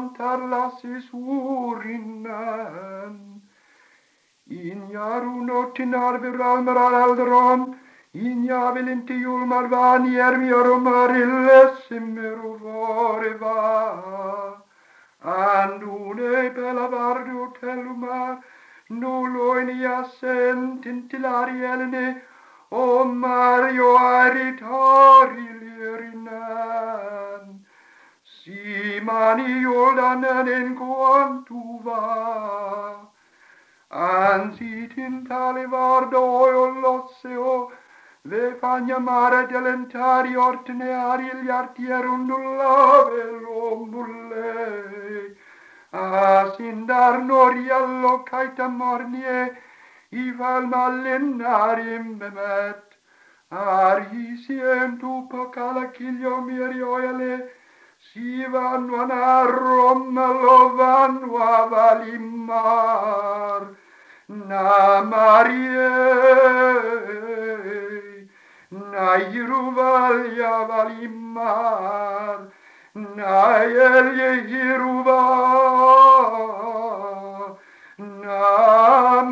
antarlasis urinen. In jarunotin arviralmer aldron, in javelinti julmar vanier miorumarilles immeru voreva. Andune bella vardu telumar, nuloinia sentintilarielne, o Mario aritari lirinan. Simani Jordanen en quantuva. Ansit in tale vardo oiolloseo, ve fagna mare delentari ortene aril artier undulla velombulle. Asindar noriallo caita mornie, ival malinarim bemet. Arhisiem tu pocala cilio mirioele, si vanno Roma lo vanno a valimar. Na Marie, na Iruvalia valimar, na Elie Iruva, na